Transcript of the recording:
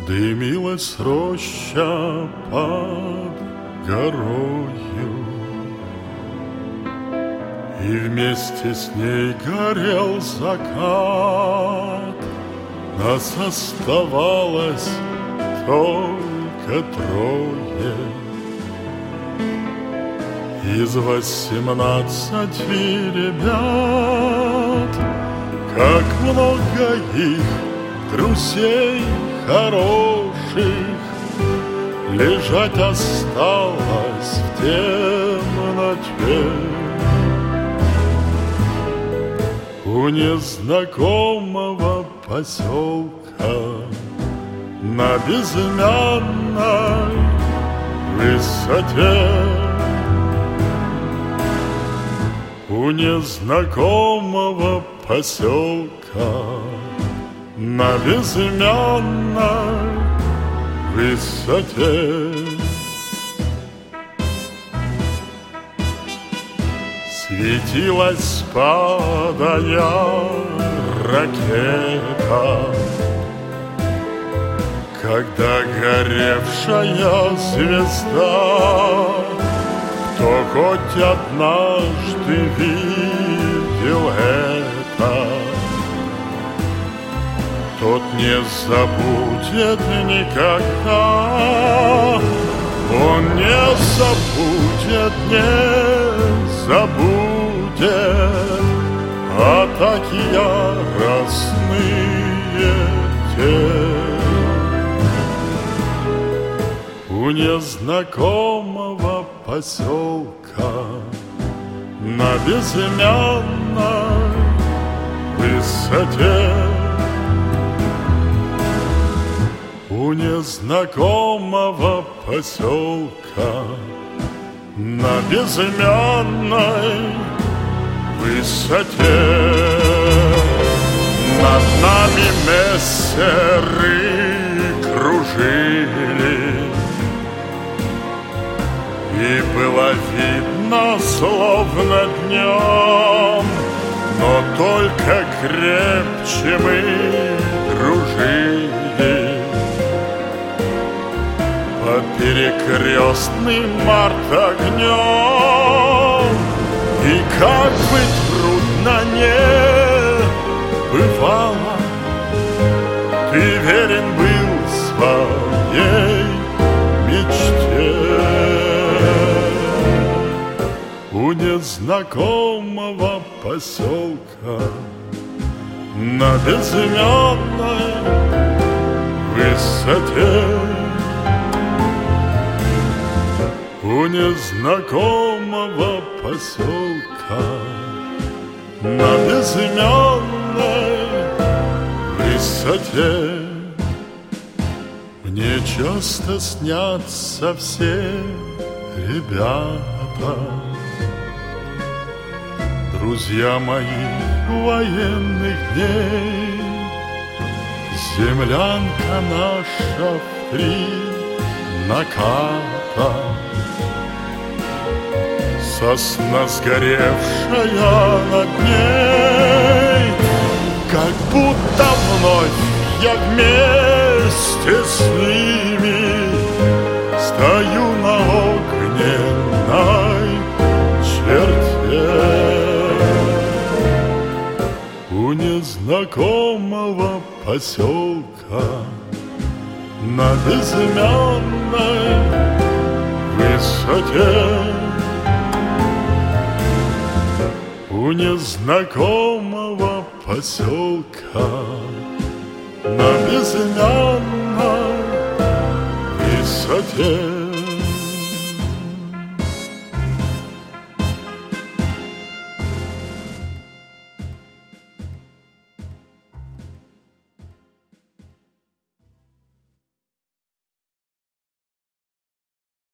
Дымилась роща под горою, и вместе с ней горел закат. Нас оставалось только трое из 18 ребят. Как много их, друзей хороших, лежать осталось в темноте. У незнакомого поселка на безымянной высоте. У незнакомого поселка на безымянной высоте. Светилась, падая, ракета, когда горевшая звезда, кто хоть однажды видел это, тот не забудет никогда. Он не забудет, не забудет атаки яростные те. У незнакомого поселка на безымянной высоте. У незнакомого поселка на безымянной высоте. Над нами мессеры кружили, и было видно, словно днем, но только крепче мы дружили. Под перекрестным артогнем, и как бы трудно не бывало, ты верен был своей мечте. У незнакомого поселка на безымянной высоте. У незнакомого поселка на безымянной высоте. Мне часто снятся все ребята, друзья моих военных дней. Землянка наша в 3 наката, сосна сгоревшая над ней. Как будто вновь я вместе с ними стою на огненной черте. У незнакомого поселка на безымянной высоте. У незнакомого поселка на безымянной высоте.